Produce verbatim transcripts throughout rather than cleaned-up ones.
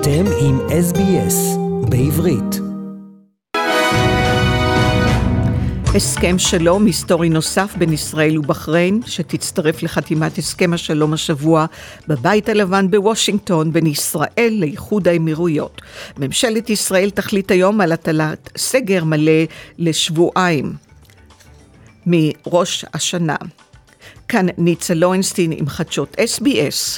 אתם עם אס בי אס בעברית. הסכם שלום היסטורי נוסף בין ישראל ובחריין, שתצטרף לחתימת הסכם השלום השבוע בבית הלבן בוושינגטון בין ישראל לאיחוד האמירויות. ממשלת ישראל תחליט היום על הטלת סגר מלא לשבועיים מראש השנה. כאן ניצה לוינסטין עם חדשות אס בי אס.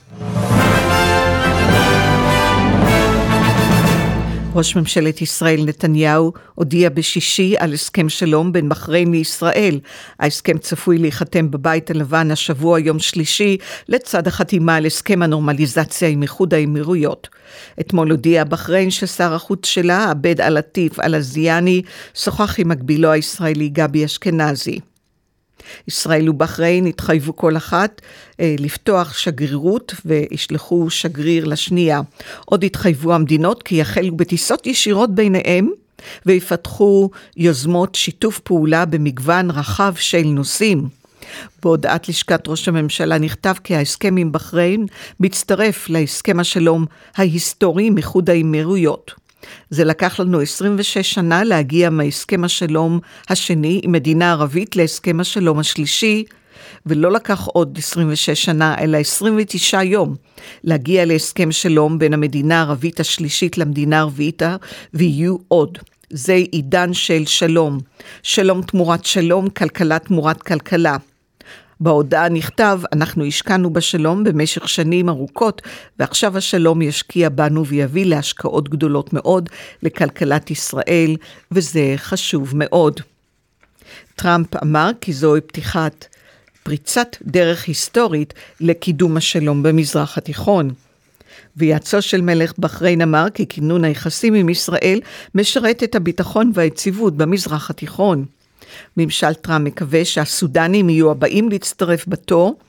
ראש ממשלת ישראל נתניהו הודיע בשישי על הסכם שלום בין בחריין לישראל. ההסכם צפוי להיחתם בבית הלבן השבוע יום שלישי, לצד החתימה על הסכם הנורמליזציה עם איחוד האמירויות. אתמול הודיע בחריין ששר החוץ שלה, עבד אל-לטיף אל-עזיאני, שוחח עם מקבילו הישראלי גבי אשכנזי. ישראל ובחריין התחייבו כל אחת אה, לפתוח שגרירות וישלחו שגריר לשנייה. עוד התחייבו המדינות כי יחלו בטיסות ישירות ביניהם ויפתחו יוזמות שיתוף פעולה במגוון רחב של נושאים. בהודעת לשכת ראש הממשלה נכתב כי ההסכם עם בחריין מצטרף להסכם השלום ההיסטורי עם איחוד האמירויות. זה לקח לנו עשרים ושש שנה להגיע מהסכם השלום השני עם מדינה ערבית להסכם השלום השלישי, ולא לקח עוד עשרים ושש שנה, אלא עשרים ותשעה יום להגיע להסכם שלום בין המדינה הערבית השלישית למדינה הערבית, ויהיו עוד. זה עידן של שלום. שלום תמורת שלום, כלכלה תמורת כלכלה. בהודעה נכתב, אנחנו השקענו בשלום במשך שנים ארוכות, ועכשיו השלום ישקיע בנו ויביא להשקעות גדולות מאוד לכלכלת ישראל, וזה חשוב מאוד. טראמפ אמר כי זוהי פתיחת פריצת דרך היסטורית לקידום השלום במזרח התיכון. ויעצו של מלך בחריין אמר כי כינון היחסים עם ישראל משרת את הביטחון והיציבות במזרח התיכון. ממשל טראמפ מקווה שהסודנים יהיו הבאים להצטרף בתור,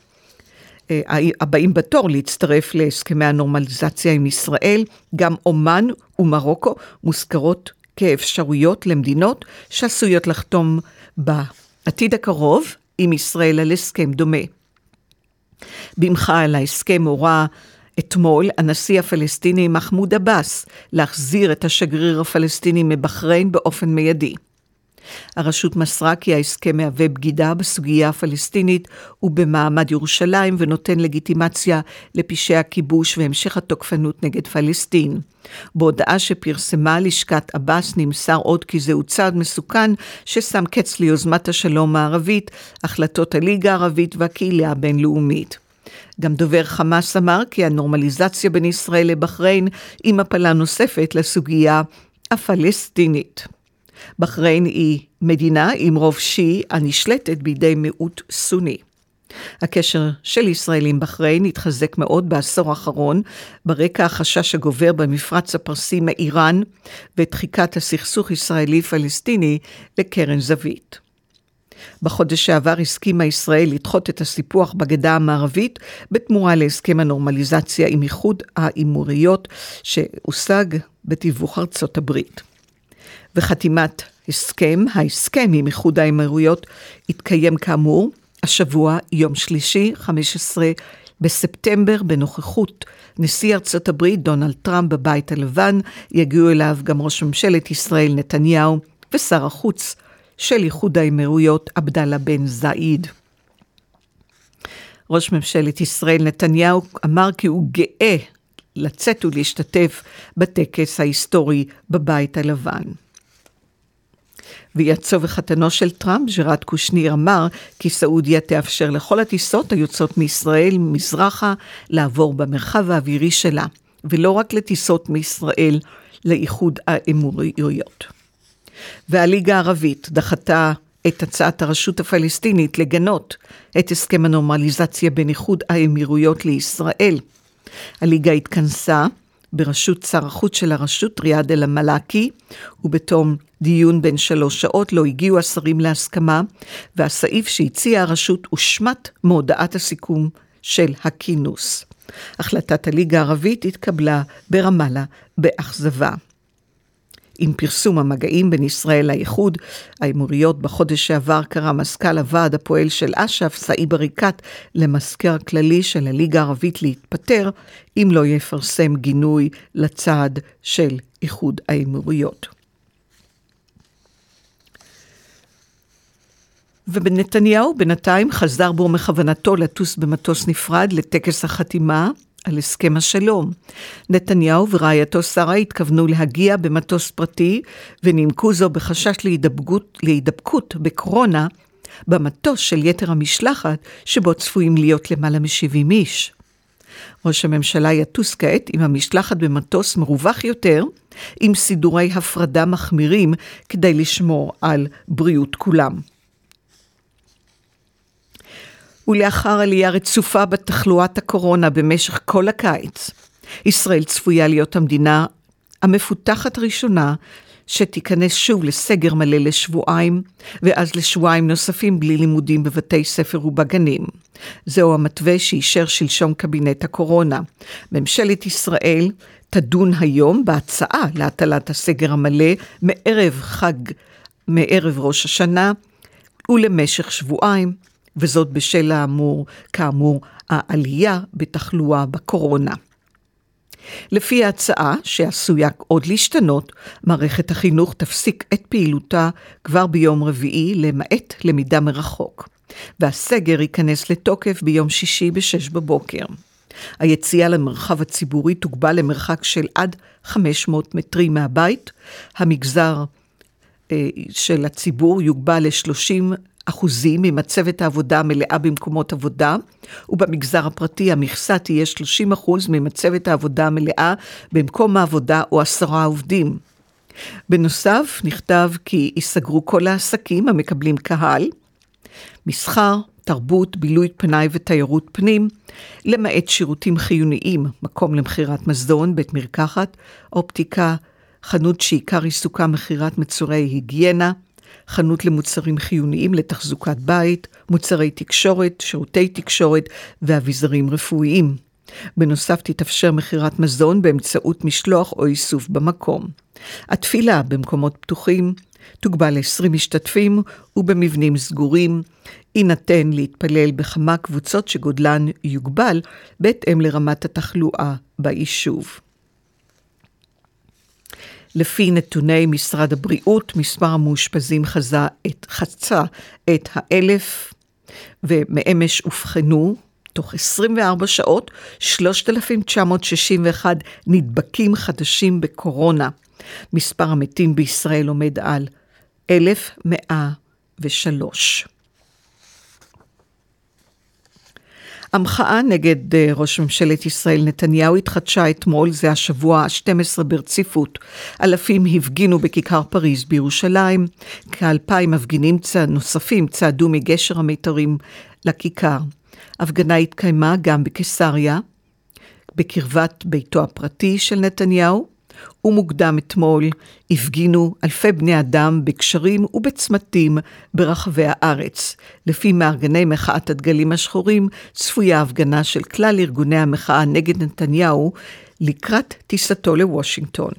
הבאים בתור להצטרף להסכמי הנורמליזציה עם ישראל. גם אומן ומרוקו מוזכרות כאפשרויות למדינות שעשויות לחתום בעתיד הקרוב עם ישראל על הסכם דומה. במחאה על ההסכם הורה אתמול הנשיא הפלסטיני מחמוד עבאס להחזיר את השגריר הפלסטיני מבחריין באופן מיידי. הרשות מסרה כי ההסכם מהווה בגידה בסוגיה הפלסטינית ובמעמד ירושלים ונותן לגיטימציה לפשעי הכיבוש והמשך התוקפנות נגד פלסטין. בהודעה שפרסמה לשכת עבאס נמסר עוד כי זהו צעד מסוכן ששם קץ ליוזמת השלום הערבית, החלטות הליגה הערבית והקהילה הבינלאומית. גם דובר חמאס אמר כי הנורמליזציה בין ישראל לבחריין היא מפלה נוספת לסוגיה הפלסטינית. בחריין היא מדינה עם רוב שיעי הנשלטת בידי מיעוט סוני. הקשר של ישראל עם בחריין התחזק מאוד בעשור האחרון, ברקע החשש הגובר במפרץ הפרסי מאיראן ודחיקת הסכסוך ישראלי-פלסטיני לקרן זווית. בחודש שעבר הסכימה ישראל לדחות את הסיפוח בגדה המערבית בתמורה להסכם הנורמליזציה עם איחוד האמירויות שהושג בתיווך ארצות הברית. וחתימת הסכם, ההסכם עם איחוד האמירויות התקיים כאמור השבוע יום שלישי חמישה עשר בספטמבר בנוכחות נשיא ארצות הברית דונלד טראמפ בבית הלבן. יגיעו אליו גם ראש ממשלת ישראל נתניהו ושר החוץ של איחוד האמירויות עבדאללה בן זאיד. ראש ממשלת ישראל נתניהו אמר כי הוא גאה לצאת ולהשתתף בטקס ההיסטורי בבית הלבן. ויעצו וחתנו של טראמפ, ג'רד קושניר, אמר כי סעודיה תאפשר לכל הטיסות היוצאות מישראל מזרחה לעבור במרחב האווירי שלה, ולא רק לטיסות מישראל לאיחוד האמירויות. והליגה הערבית דחתה את הצעת הרשות הפלסטינית לגנות את הסכם הנורמליזציה בין איחוד האמירויות לישראל. הליגה התכנסה בראשות שר החוץ של הרשות ריאד אל-מלאקי, ובתום דיון בין שלוש שעות לא הגיעו השרים להסכמה, והסעיף שהציעה הרשות הושמט מהודעת הסיכום של הכינוס. החלטת הליגה הערבית התקבלה ברמאללה באכזבה. עם פרסום המגעים בין ישראל לאיחוד האמירויות בחודש שעבר קרא מזכ"ל הוועד הפועל של אש"ף, סאיב עריקאת, למזכיר הכללי של הליגה הערבית להתפטר, אם לא יפרסם גינוי לצעד של איחוד האמירויות. ובנתניהו בינתיים חזר בו מכוונתו לטוס במטוס נפרד לטקס החתימה על הסכם השלום. נתניהו ורעייתו שרה התכוונו להגיע במטוס פרטי, ונימקו זו בחשש להידבקות, להידבקות בקורונה במטוס של יתר המשלחת, שבו צפויים להיות למעלה מ-שבעים איש. ראש הממשלה יטוס כעת עם המשלחת במטוס מרווח יותר, עם סידורי הפרדה מחמירים כדי לשמור על בריאות כולם. ולאחר עלייה רצופה בתחלואת הקורונה במשך כל הקיץ, ישראל צפויה להיות המדינה המפותחת הראשונה שתיכנס שוב לסגר מלא לשבועיים, ואז לשבועיים נוספים בלי לימודים בבתי ספר ובגנים. זהו המתווה שאישר שלשום קבינט הקורונה. ממשלת ישראל תדון היום בהצעה להטלת הסגר המלא מערב חג, מערב ראש השנה, ולמשך שבועיים, וזאת בשל האמור, כאמור, העלייה בתחלואה בקורונה. לפי ההצעה, שעשויה עוד להשתנות, מערכת החינוך תפסיק את פעילותה כבר ביום רביעי, למעט למידה מרחוק. והסגר ייכנס לתוקף ביום שישי בשש בבוקר. היציאה למרחב הציבורי תוגבל למרחק של עד חמש מאות מטרים מהבית. המגזר אה, של הציבור יוגבל ל-שלושים אחוזים ממצבת העבודה המלאה במקומות עבודה, ובמגזר הפרטי המכסה תהיה שלושים אחוז ממצבת העבודה המלאה במקום העבודה או עשרה עובדים. בנוסף, נכתב כי ייסגרו כל העסקים המקבלים קהל, מסחר, תרבות, בילוי פנאי ותיירות פנים, למעט שירותים חיוניים, מקום למחירת מזון, בית מרקחת, אופטיקה, חנות שעיקר עיסוקה מחירת מצורי היגיינה, חנות למוצרים חיוניים לתחזוקת בית, מוצרי תקשורת, שירותי תקשורת ואביזרים רפואיים. בנוסף תתאפשר מחירת מזון באמצעות משלוח או איסוף במקום. התפילה במקומות פתוחים תוגבל ל-עשרים משתתפים, ובמבנים סגורים יינתן להתפלל בכמה קבוצות שגודלן יוגבל בהתאם לרמת התחלואה ביישוב. לפי נתוני משרד הבריאות, מספר המאושפזים חזה את, חצה את האלף, ומאמש הובחנו תוך עשרים וארבע שעות שלושת אלפים תשע מאות שישים ואחד נדבקים חדשים בקורונה. מספר המתים בישראל עומד על אלף מאה ושלוש. המחאה נגד ראש ממשלת ישראל נתניהו התחדשה אתמול, זה השבוע ה-שתים עשרה ברציפות. אלפים הפגינו בכיכר פריז בירושלים, כאלפיים מפגינים נוספים צעדו מגשר המיתרים לכיכר. הפגנה התקיימה גם בקיסריה, בקרבת ביתו הפרטי של נתניהו, ומוקדם אתמול הפגינו אלפי בני אדם בקשרים ובצמתים ברחבי הארץ. לפי מארגני מחאת הדגלים השחורים, צפויה הפגנה של כלל ארגוני המחאה נגד נתניהו לקראת טיסתו לוושינגטון.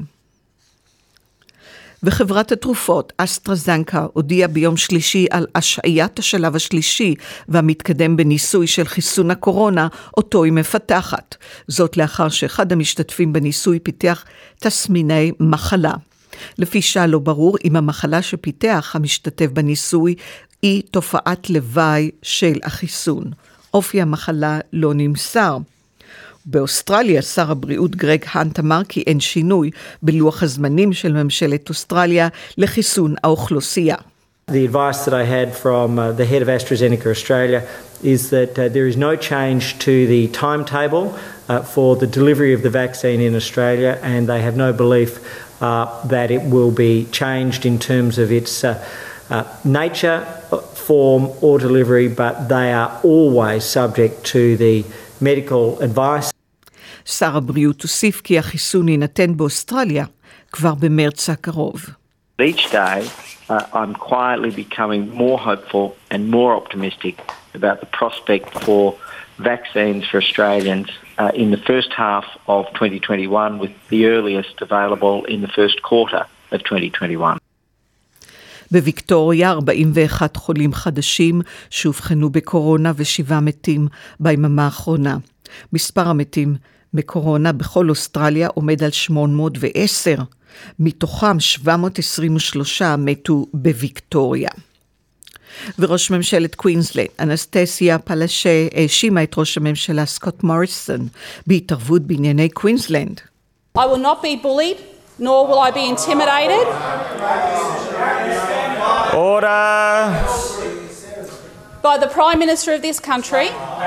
וחברת התרופות אסטרהזנקה הודיעה ביום שלישי על השעיית השלב השלישי והמתקדם בניסוי של חיסון הקורונה, אותו היא מפתחת. זאת לאחר שאחד המשתתפים בניסוי פיתח תסמיני מחלה. לפי שעה לא ברור אם המחלה שפיתח המשתתף בניסוי היא תופעת לוואי של החיסון. אופי המחלה לא נמסר. באוסטרליה, שר הבריאות גרג האנט אמר כי אין שינוי בלוח הזמנים של ממשלת אוסטרליה לחיסון האוכלוסייה. The advice that I had from uh, the head of AstraZeneca Australia is that uh, there is no change to the timetable uh, for the delivery of the vaccine in Australia, and they have no belief uh, that it will be changed in terms of its uh, uh, nature, form or delivery, but they are always subject to the medical advice. שר הבריאות הוסיף כי החיסון יינתן באוסטרליה כבר במרץ הקרוב. Each day uh, I'm quietly becoming more hopeful and more optimistic about the prospect for vaccines for Australians uh, in the first half of twenty twenty-one, with the earliest available in the first quarter of twenty twenty-one. בוויקטוריה ארבעים ואחד חולים חדשים שאובחנו בקורונה ושבעה מתים ביממה האחרונה. מספר המתים בקורונה בכל אוסטרליה עומד על שמונה מאות ועשר, מתוכם שבע מאות עשרים ושלוש מתו בוויקטוריה. וראש ממשלת קווינסלנד, אנסטסיה פלשה, האשימה את ראש הממשלה סקוט מוריסון בהתערבות בענייני קווינסלנד. I will not be bullied, nor will I be intimidated. Order. By the Prime Minister of this country,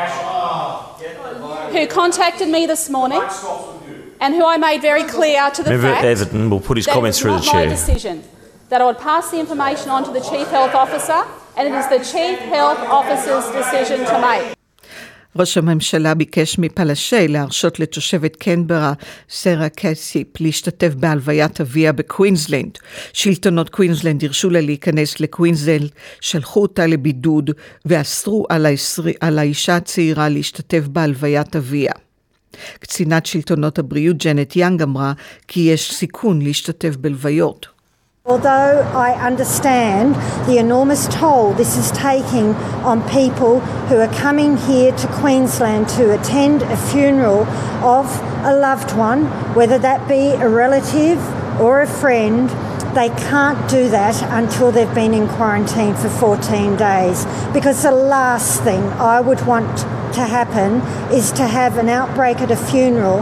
who contacted me this morning, and who I made very clear to the Member fact Everton will put his that comments it through was the not my chair. decision, that I would pass the information on to the Chief Health Officer, and it is the Chief Health Officer's decision to make. ראש הממשלה ביקש מפלשה להרשות לתושבת קנברה, סרה קסיפ, להשתתף בהלוויית אביה בקווינסלנד. שלטונות קווינסלנד הרשו לה להיכנס לקווינסלנד, שלחו אותה לבידוד ואסרו על, העשר... על האישה הצעירה להשתתף בהלוויית אביה. קצינת שלטונות הבריאות ג'נט יאנג אמרה כי יש סיכון להשתתף בלוויות. Although I understand the enormous toll this is taking on people who are coming here to Queensland to attend a funeral of a loved one, whether that be a relative or a friend, they can't do that until they've been in quarantine for fourteen days. Because the last thing I would want to happen is to have an outbreak at a funeral.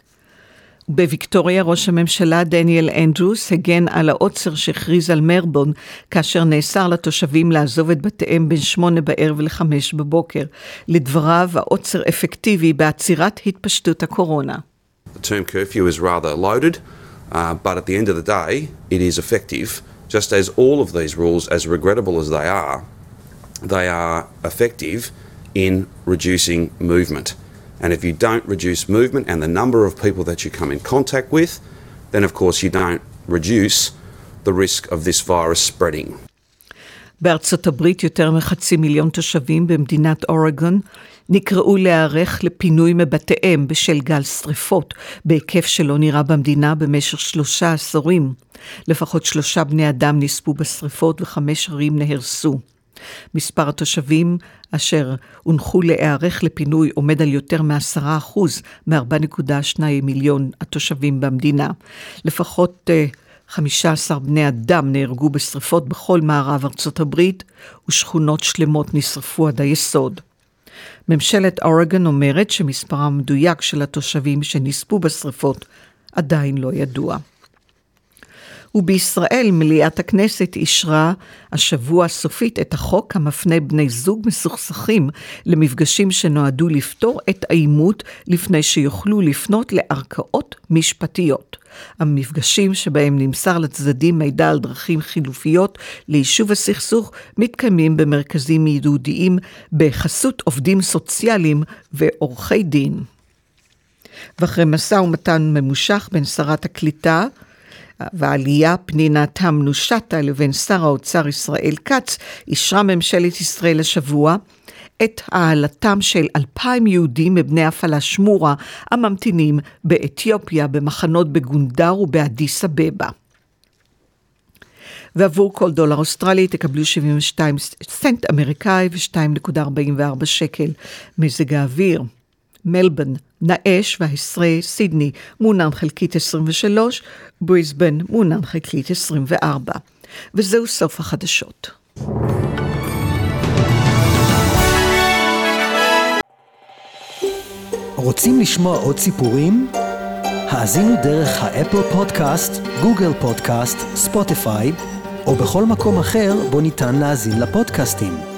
בוויקטוריה ראש הממשלה דניאל אנדרוס הגן על העוצר שהכריז על מלבורן כאשר נאסר לתושבים לעזוב את בתיהם בין שמונה בערב לחמש בבוקר. לדבריו העוצר אפקטיבי בעצירת התפשטות הקורונה. The term curfew is rather loaded, uh, but at the end of the day it is effective, just as all of these rules, as regrettable as they are, they are effective in reducing movement. And if you don't reduce movement and the number of people that you come in contact with, then of course you don't reduce the risk of this virus spreading. בארצות הברית יותר מחצי מיליון תושבים במדינת אורגון נקראו להיערך לפינוי מבתיהם בשל גל שריפות בהיקף שלא נראה במדינה במשך שלושה עשורים. לפחות שלושה בני אדם נספו בשריפות וחמש ערים נהרסו. מספר התושבים אשר הונחו להיערך לפינוי עומד על יותר מעשרה אחוז מארבע נקודה שתיים מיליון התושבים במדינה. לפחות חמישה עשר בני אדם נהרגו בשריפות בכל מערב ארצות הברית, ושכונות שלמות נשרפו עד היסוד. ממשלת אורגון אומרת שמספרם המדויק של התושבים שנספו בשריפות עדיין לא ידוע. ובישראל מליאת הכנסת אישרה השבוע סופית את החוק המפנה בני זוג מסוכסכים למפגשים שנועדו לפתור את העימות לפני שיוכלו לפנות לערכאות משפטיות. המפגשים שבהם נמסר לצדדים מידע על דרכים חילופיות ליישוב הסכסוך מתקיימים במרכזים ייעודיים בחסות עובדים סוציאליים ועורכי דין. ואחרי משא ומתן ממושך בין שרת הקליטה והעלייה פנינה תמנו שטה לבין שר האוצר ישראל כץ, אישרה ממשלת ישראל השבוע את העלתם של אלפיים יהודים מבני הפלאשמורה הממתינים באתיופיה במחנות בגונדר ובאדיס אבבה. ועבור כל דולר אוסטרלי תקבלו שבעים ושתיים סנט אמריקאי ו-שתיים נקודה ארבעים וארבע שקל. מזג האוויר מלבורן נאש והעשרה, סידני מונן חלקית עשרים ושלוש, בריסבן מונן חלקית עשרים וארבע. וזהו סוף החדשות. רוצים לשמוע עוד סיפורים? האזינו דרך האפל פודקאסט, גוגל פודקאסט, ספוטיפיי, או בכל מקום אחר בו ניתן להאזין לפודקאסטים.